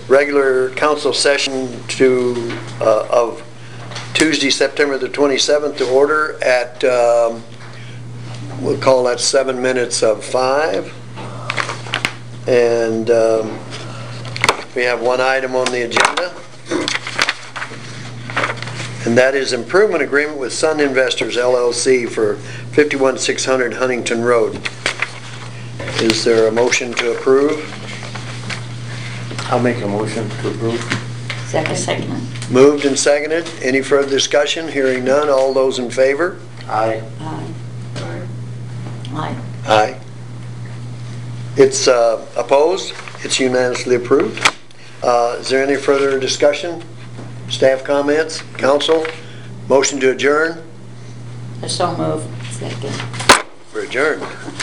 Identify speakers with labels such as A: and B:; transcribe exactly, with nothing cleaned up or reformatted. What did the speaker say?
A: regular council session to uh, of Tuesday, September the twenty-seventh to order at, um, we'll call that seven minutes of five. And um, we have one item on the agenda, and that is improvement agreement with Sun Investors L L C for fifty-one six hundred Huntington Road. Is there a motion to approve?
B: I'll make a motion to approve.
C: Second. Second.
A: Moved and seconded. Any further discussion? Hearing none. All those in favor?
B: Aye.
C: Aye. Aye.
A: Aye. It's uh, opposed. It's unanimously approved. Uh, is there any further discussion? Staff comments? Council? Motion to adjourn?
C: So move. Second.
A: We're adjourned.